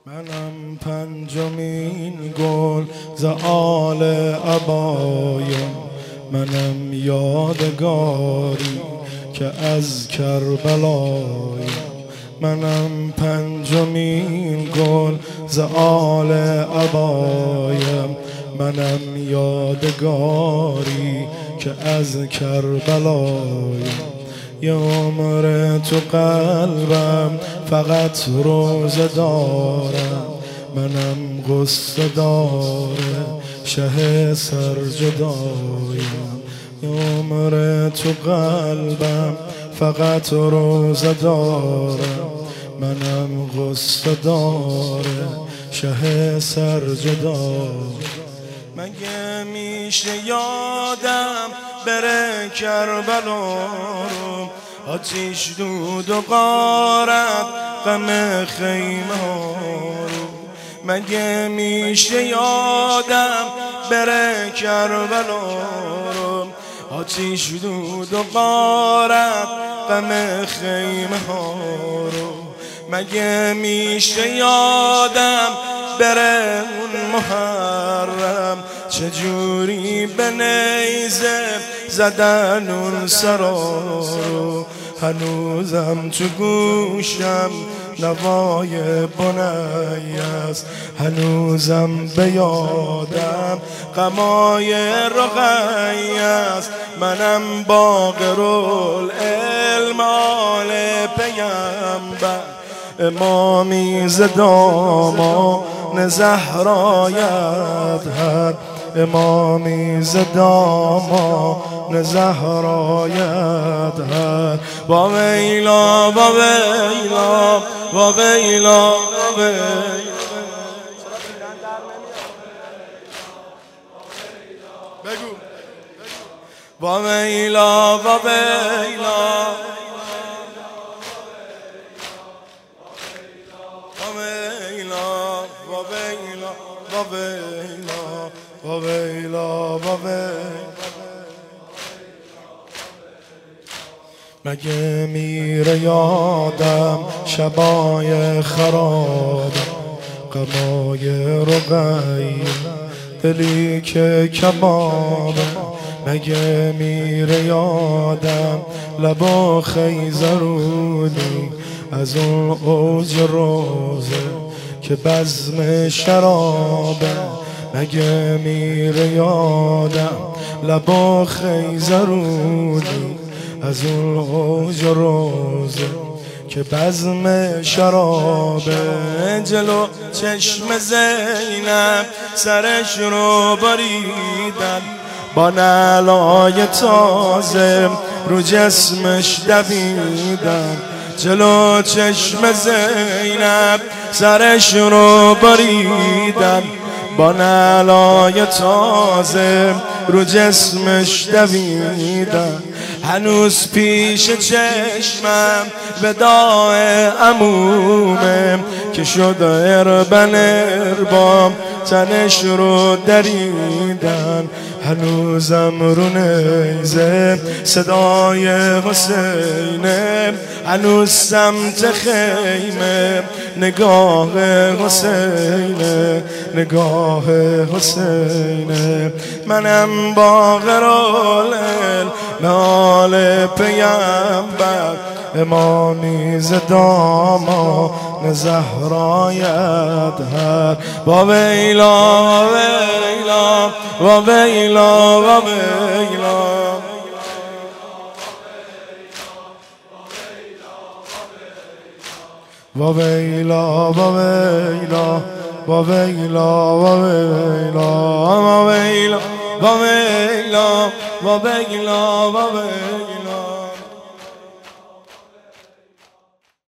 منم پنجمین گل ز آل ابایم، منم یادگاری که از کربلایم. منم پنجمین گل ز آل ابایم، منم یادگاری که از کربلایم. یه عمر تو قلبم فقط روزه دارم، منم غصه داره شه سرجدایم. یه عمر تو قلبم فقط روزه دارم، منم غصه داره شه سرجدایم. مگه میشه یادم بره کربلا رو، آتیش دود و غارت غم خیمه ها رو. مگه میشه یادم بره کربلا رو، آتیش دود و غارت غم خیمه ها رو. مگه میشه یادم بره اون محرم، چجوری به نیزه زدن اون سرا رو. هنوزم تو گوشم نوای بنی است، هنوزم به یادم غمای رقی است. منم باقرالعلم آل پیمبر، امامی ز دامان زهرایت هر، امامی ز دامان زهرایت هر. با ویلا با ویلا با ویلا با ویلا. بگو با ویلا با ویلا مگه میره یادم شبای خراب، غمای رقی دلی که کباب. مگه میره یادم لبا خیزرونی از اون اوج روزه که بزم شرابه. مگه میره یادم لبا خیزرونی از اون اوج روزه که بزم شرابه. جلو چشم زینب سرش رو بریدن، با نعلای تازه رو جسمش دویدن. جلو چشم زینب سرش رو بریدن، با نعلای تازه رو جسمش دویدن. هنوز پیش چشمم وداع عمومه که شد اربن اربام تنش رو دریدن. هنوزم رو نیزه صدای حسینه، هنوز سمت خیمه نگاه حسینه، نگاه حسینه. منم باقرالعلم آل پیمبر، امامی ز دامان زهرایت هر. با ویلا و ویلا و ویلا و ویلا. و ویلا و ویلا و ویلا و ویلا و ویلا و ویلا و ویلا و ویلا.